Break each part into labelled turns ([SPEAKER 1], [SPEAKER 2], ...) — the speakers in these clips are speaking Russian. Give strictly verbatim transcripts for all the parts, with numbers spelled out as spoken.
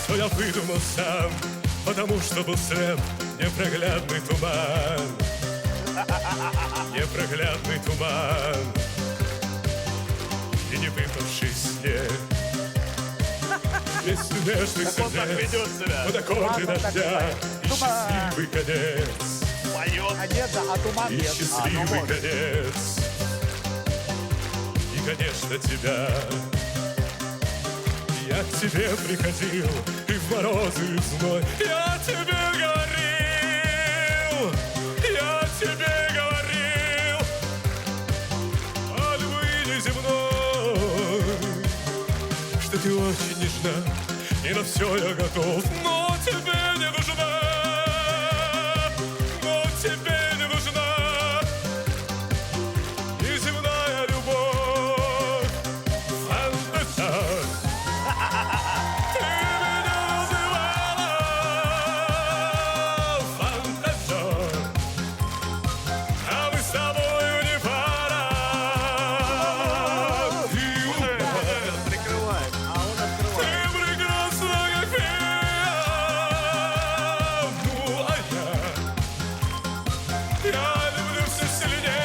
[SPEAKER 1] что я выдумал сам, потому что был слеп непроглядный туман. Непроглядный туман и не выпавший снег. Бессмертный сердец под аккорды дождя и счастливый конец.
[SPEAKER 2] Одежда, а туман
[SPEAKER 1] И
[SPEAKER 2] нет.
[SPEAKER 1] счастливый конец. И, конечно, тебя. Я к тебе приходил и в морозы и в зной. Я тебе говорил, я тебе говорил о любви неземной, что ты очень нежна, и на все я готов, но тебе не нужна, но тебе не нужна неземная любовь. Фантазия. Ты меня называла фантазер, а мы с тобою не пара. Ты упала,
[SPEAKER 2] Прикрывает, а он открывает.
[SPEAKER 1] ты прекрасна, как фея. Ну, а я, я люблю все сильнее.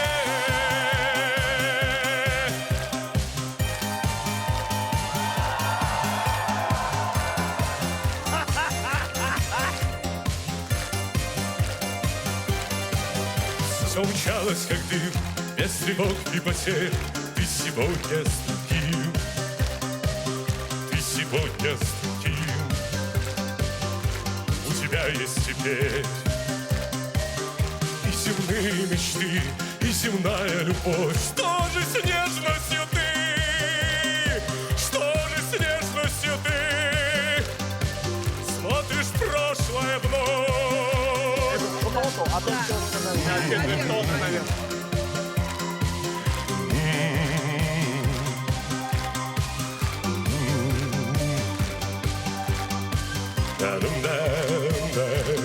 [SPEAKER 1] Все умчалось, как дым, без тревог и потерь. Ты сегодня с другим, ты сегодня с другим. У тебя есть теперь и земные мечты, и земная любовь. Что же с нежностью ты? Что же с нежностью ты? Смотришь в прошлое вновь.
[SPEAKER 2] Кто-то, а то все сказали.
[SPEAKER 1] Да-дум-да-да.